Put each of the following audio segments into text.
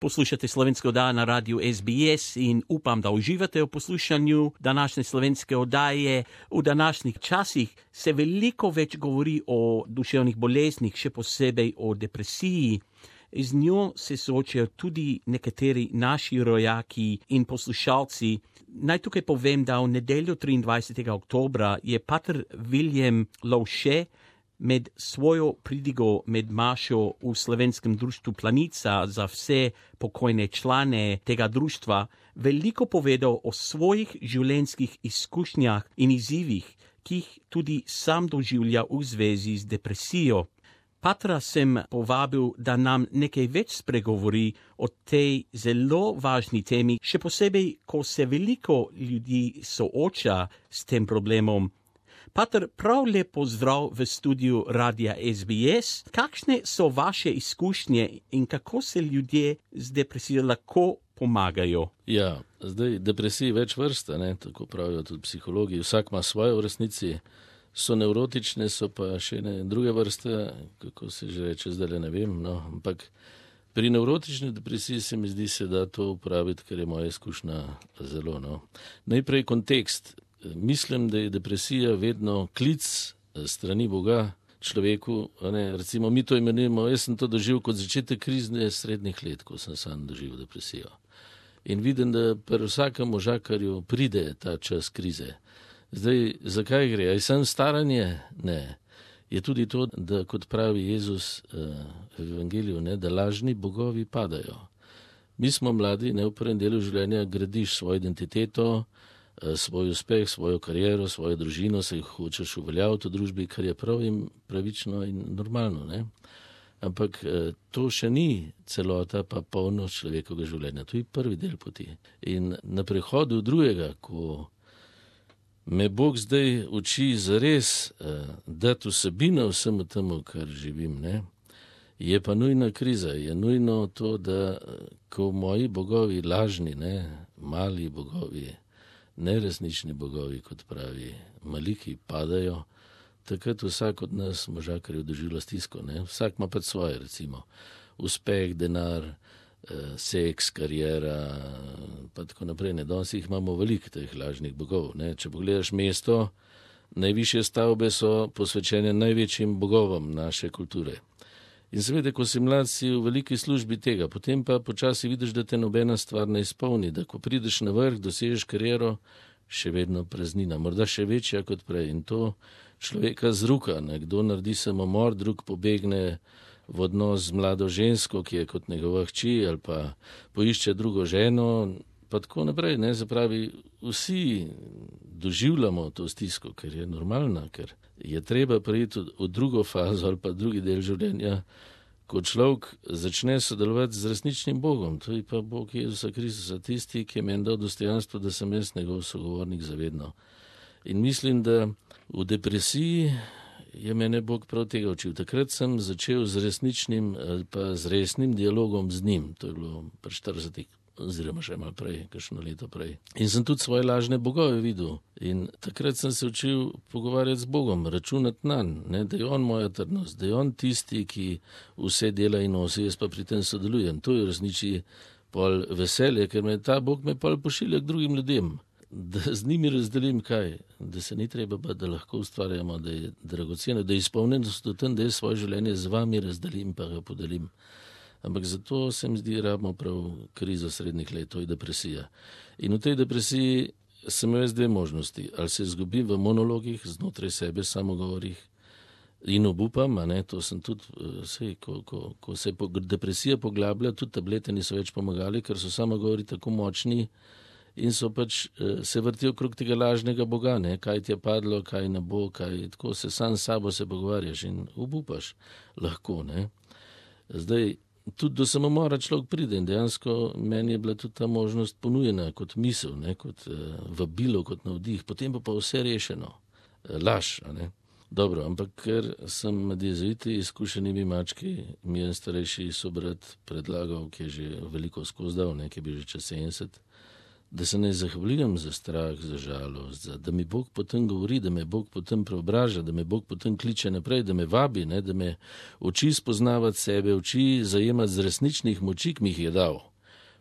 Poslušate Slovenske oddaje na radiju SBS in upam, da uživate v poslušanju današnje slovenske oddaje. V današnjih časih se veliko več govori o duševnih boleznih, še posebej o depresiji. Z njo se soočajo tudi nekateri naši rojaki in poslušalci. Naj tukaj povem, da v nedeljo 23. oktobra je pater William Lovše med svojo pridigo med mašo v Slovenskem društvu Planica za vse pokojne člane tega društva veliko povedal o svojih življenjskih izkušnjah in izzivih, ki jih tudi sam doživlja v zvezi z depresijo. Patra sem povabil, da nam nekaj več spregovori o tej zelo važni temi, še posebej, ko se veliko ljudi sooča s tem problemom. Pater, prav lep pozdrav v studiu radia SBS. Kakšne so vaše izkušnje in kako se ljudje z depresijo lahko pomagajo? Ja, zdaj depresije več vrsta, tako pravijo tudi psihologi. Vsak ima svoje v resnici. So nevrotične, so pa še ne druge vrste, kako se že reče, zdaj ne vem, ampak pri nevrotični depresiji se mi zdi, se da to uporabiti, ker je moja izkušnja zelo. Najprej kontekst. Mislim, da je depresija vedno klic strani Boga človeku. Recimo mi to imenujemo, jaz sem to doživel kot začetek krizne srednjih let, ko sem sam doživel depresijo. In vidim, da pri vsakem možakarju pride ta čas krize. Zdaj, zakaj gre? Je samo staranje? Ne. Je tudi to, da kot pravi Jezus v Evangeliju, da lažni bogovi padajo. Mi smo mladi, v prvem delu življenja gradiš svojo identiteto, svoj uspeh, svojo kariero, svojo družino, se jih hočeš uveljaviti v družbi, kar je prav in pravično in normalno. Ampak to še ni celota pa polnost človekovega življenja. To je prvi del poti. In na prehodu drugega, ko me Bog zdaj uči zares dati vsebino vsemu temu, kar živim, je pa nujna kriza. Je nujno to, da ko moji bogovi lažni, mali bogovi, neresnični bogovi, kot pravi maliki, padajo, takrat vsak od nas možakarjev doživlja stisko. Vsak ima pač svoje, recimo uspeh, denar, seks, karijera, pa tako naprej. Danes jih imamo veliko teh lažnih bogov. Če pogledaš mesto, najvišje stavbe so posvečene največjim bogovom naše kulture. In seveda, ko si mlad, si v veliki službi tega, potem pa počasi vidiš, da te nobena stvar ne izpolni, da ko prideš na vrh, dosežeš kariero, še vedno praznina, morda še večja kot prej. In to človeka zruka. Kdo naredi samomor, drug pobegne v odnos z mlado žensko, ki je kot njegova hči, ali pa poišče drugo ženo, pa tako naprej. Zapravi, vsi doživljamo to stisko, ker je normalna, ker je treba prejeti v drugo fazo ali pa drugi del življenja, ko človek začne sodelovati z resničnim Bogom. To je pa Bog Jezusa Kristusa, tisti, ki je meni dal dostojanstvo, da sem jaz njegov sogovornik zavedno. In mislim, da v depresiji je mene Bog prav tega učil. Takrat sem začel z resničnim pa z resnim dialogom z njim. To je bilo pri 40, oziroma še malo prej, kakšno leto prej. In sem tudi svoje lažne bogove videl. In takrat sem se učil pogovarjati z Bogom, računati nanj, da je on moja trdnost, da je on tisti, ki vse dela in nosi, jaz pa pri tem sodelujem. To je v resnici pol veselje, ker me ta Bog me pol pošilja k drugim ljudem. Da z njimi razdelim kaj, da se ni treba, da lahko ustvarjamo, da je dragoceno, da je izpolnjenost v tem, da je svoje življenje z vami razdelim pa ga podelim. Ampak zato se mi zdi, rabimo prav krizo srednjih let, to je depresija. In v tej depresiji sem imel dve možnosti. Ali se izgubim v monologih, znotraj sebe, samogovorih in obupam, to sem tudi, ko se depresija poglablja, tudi tablete niso več pomagali, ker so samogovori tako močni, in so pač se vrtijo okrog tega lažnega Boga, kaj ti je padlo, kaj ne bo, kaj, tako se sam s sabo se pogovarjaš in obupaš lahko. Zdaj, tudi do samomora človek pride in dejansko meni je bila tudi ta možnost ponujena kot misel, kot vabilo, kot navdih, potem pa vse rešeno. Laž, Dobro, ampak ker sem med jezuiti izkušenimi mački, mi je starejši sobrat predlagal, ki je že veliko skozdal, ki je bil že čez 70, da se ne zahvaljujem za strah, za žalost, da mi Bog potem govori, da me Bog potem preobraža, da me Bog potem kliče naprej, da me vabi, da me uči spoznavati sebe, uči zajemati z resničnih moči, ki mi jih je dal.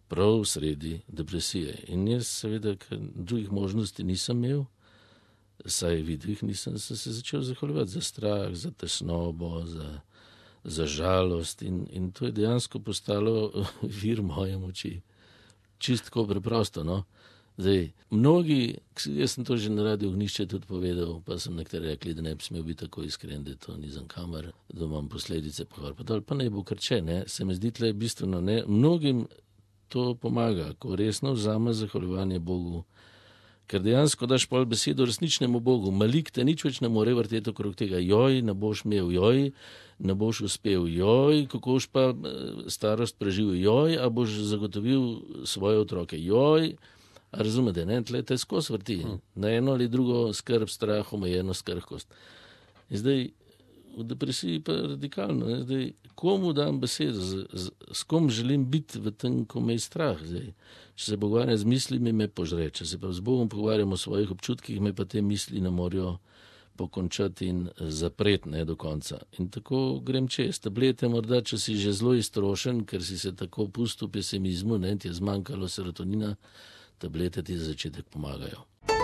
prav sredi depresije. In jaz seveda, ker drugih možnosti nisem imel, saj vidvih nisem se začel zahvaljevati za strah, za tesnobo, za žalost in to je dejansko postalo vir moje moči. Čistko preprosto, no. Zdaj, mnogi, jaz sem to že na Radiu Ognjišče tudi povedal, pa sem nekateri rekli, da ne bi smel biti tako iskren, da to ni za kamer, da imam posledice pa ne bo krče, ne. Se mi zdi tle bistveno, ne. Mnogim to pomaga, ko resno vzame zahvaljevanje Bogu, ker dejansko daš pol besedo resničnemu Bogu. Malik te nič več ne more vrteti okrog tega, joj, ne boš imel, joj, ne boš uspel, joj, kako boš pa starost preživel, joj, a boš zagotovil svoje otroke, joj. A razumete, ne? Tle te skozi vrti. Na eno ali drugo skrb, strah, omejenost, krhkost. In zdaj v depresiji pa radikalno, ne? Zdaj, komu dam besedo, s kom želim biti v tem, ko me je strah. Zdaj, če se pogovarjam z mislimi, me požre. Če se pa z Bogom pogovarjam o svojih občutkih, me pa te misli ne morajo pokončati in zapreti, ne, do konca. In tako grem čez. Tablete morda, če si že zelo iztrošen, ker si se tako pustil v pesimizmu, ne, ti je zmanjkalo serotonina, tablete ti za začetek pomagajo.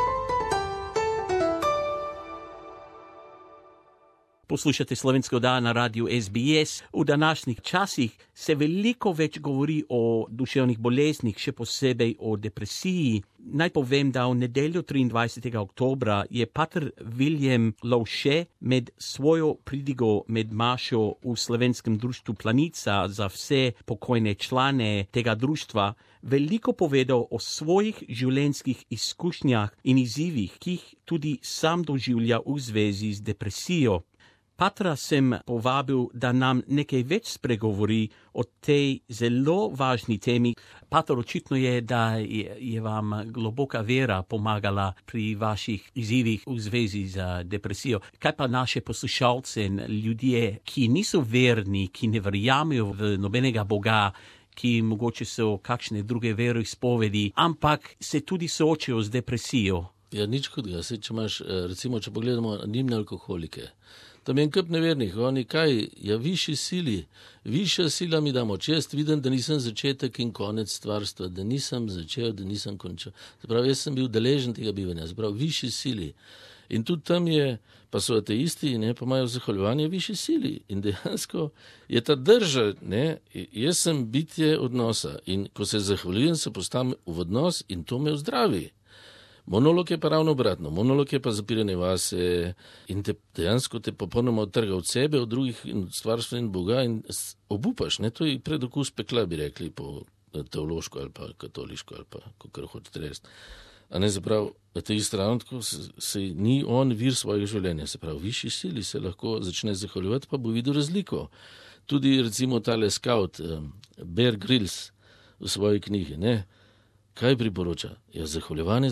Poslušate slovensko oddajo na Radiu SBS. V današnjih časih se veliko več govori o duševnih boleznih, še posebej o depresiji. Naj povem, da v nedeljo 23. oktobra je pater William Lovše med svojo pridigo med mašo v Slovenskem društvu Planica za vse pokojne člane tega društva veliko povedal o svojih življenjskih izkušnjah in izzivih, ki jih tudi sam doživlja v zvezi z depresijo. Patra sem povabil, da nam nekaj več spregovori o tej zelo važni temi. Pater, očitno je, da je vam globoka vera pomagala pri vaših izzivih v zvezi z depresijo. Kaj pa naše poslušalce in ljudje, ki niso verni, ki ne verjamejo v nobenega Boga, ki mogoče so kakšne druge veroizpovedi, ampak se tudi soočajo z depresijo? Ja, nič hudega. Če imaš, recimo, če pogledamo anonimne alkoholike, tam je kup nevernih, oni kaj, ja, višji sili, višja sila mi da moč. Jaz vidim, da nisem začetek in konec stvarstva, da nisem začel, da nisem končal. Zaprav, jaz sem bil deležen tega bivanja, zaprav, višji sili. In tudi tam je, pa so ateisti, ne, pa imajo zahvaljevanje višji sili. In dejansko je ta drža, ne, jaz sem bitje odnosa in ko se zahvaljujem, se postavim v odnos in to me vzdravi. Monolog je pa ravno obratno. Monolog je pa zapiranje vase in dejansko te popolnoma odtrga od sebe, od drugih in od stvarstva in Boga in obupaš. Ne? To je predokus pekla, bi rekli, po teološko ali pa katoliško ali pa kakor hočete reči. A ne, zaprav, ateist ravno tako se ni on vir svojega življenja. Se pravi, višji sili se lahko začne zahvaljevati, pa bo videl razliko. Tudi recimo tale scout, Bear Grylls v svoji knjigi, ne? Kaj priporoča? Ja, zahvaljevanje.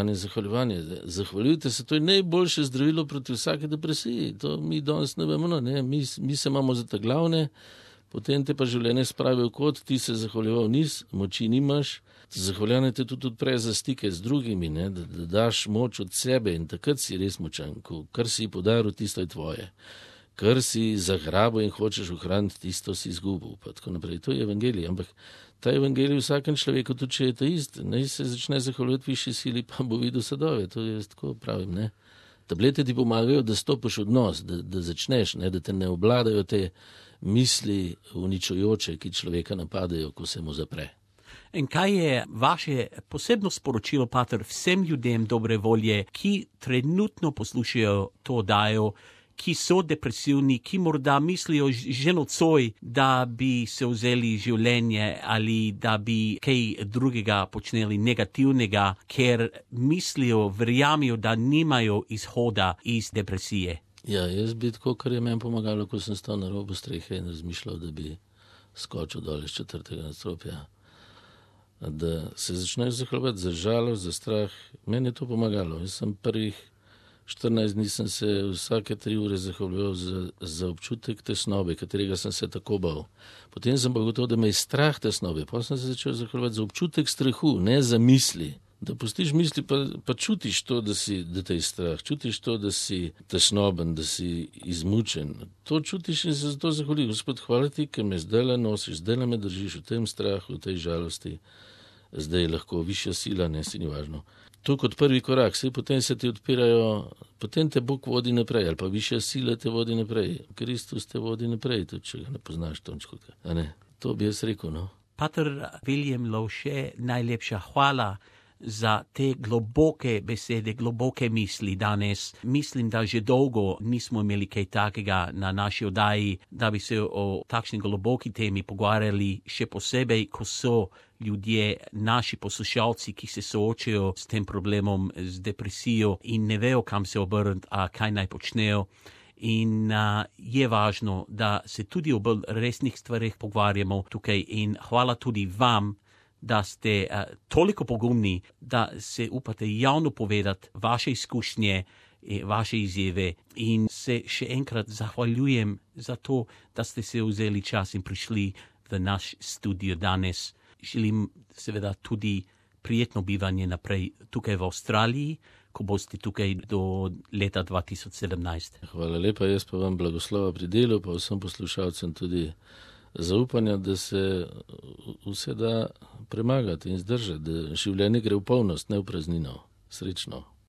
Zahvaljujte se, to je najboljše zdravilo proti vsake depresiji. To mi danes ne vemo, ne? Mi se imamo za ta glavne, potem te pa življenje spravi v kot, ti se zahvaljeval nis, moči nimaš. Zahvaljanje te tudi odpre za stike z drugimi, ne? Da daš moč od sebe in takrat si res močan, kar si podaril, tisto je tvoje. Kar si zagrabil in hočeš ohraniti, tisto si izgubil, pa tako naprej. To je evangelij, ampak ta evangelij vsakem človeku, tudi če je ateist, naj se začne zahvaljati višji sili, pa bo videl sadove. To je tako pravim, ne. Tablete ti pomagajo, da stopiš odnos, da začneš, ne, da te ne obladajo te misli uničujoče, ki človeka napadajo, ko se mu zapre. In kaj je vaše posebno sporočilo, pater, vsem ljudem dobre volje, ki trenutno poslušajo to oddajo, ki so depresivni, ki morda mislijo že nocoj, da bi se vzeli življenje ali da bi kaj drugega počneli negativnega, ker mislijo, verjamijo, da nimajo izhoda iz depresije? Ja, jaz bi tako, kar je meni pomagalo, ko sem stal na robu strehe in razmišljal, da bi skočil dol iz 4. nadstropja. Da se začneš zahvaljevati za žalost, za strah. Meni je to pomagalo. Jaz sem prvih 14 dni sem se vsake 3 ure zahvaljujeval za občutek tesnobe, katerega sem se tako bal. Potem sem pa gotovo, da me je strah tesnobe. Potem sem se začel zahvaljevati za občutek strahu, ne za misli. Da pustiš misli, pa čutiš to, da te je strah, čutiš to, da si tesnoben, da si izmučen. To čutiš in se zato zahvali. Gospod, hvala ti, ker me zdaj nosiš, zdaj me držiš v tem strahu, v tej žalosti. Zdaj lahko višja sila, ne si ni važno. To kot prvi korak, saj potem se ti odpirajo, potem te Bog vodi naprej, ali pa višja sila te vodi naprej. Kristus te vodi naprej, tudi če ga ne poznaš tončkoga. A ne? To bi jaz rekel, no. Pater William Lovše, najlepša hvala za te globoke besede, globoke misli danes. Mislim, da že dolgo nismo imeli kaj takega na naši oddaji, da bi se o takšni globoki temi pogovarjali, še posebej, ko so ljudje, naši poslušalci, ki se soočajo s tem problemom, z depresijo in ne vejo, kam se obrniti, a kaj naj počnejo. In je važno, da se tudi o bolj resnih stvarih pogovarjamo tukaj in hvala tudi vam, da ste toliko pogumni, da se upate javno povedati vaše izkušnje, vaše izjave in se še enkrat zahvaljujem za to, da ste se vzeli čas in prišli v naš studio danes. Želim seveda tudi prijetno bivanje naprej tukaj v Avstraliji, ko boste tukaj do leta 2017. Hvala lepa, jaz pa vam blagoslova pri delu, pa vsem poslušalcem tudi zaupanja, da se vse da premagati in zdržati, da življenje gre v polnost, ne v praznino. Srečno.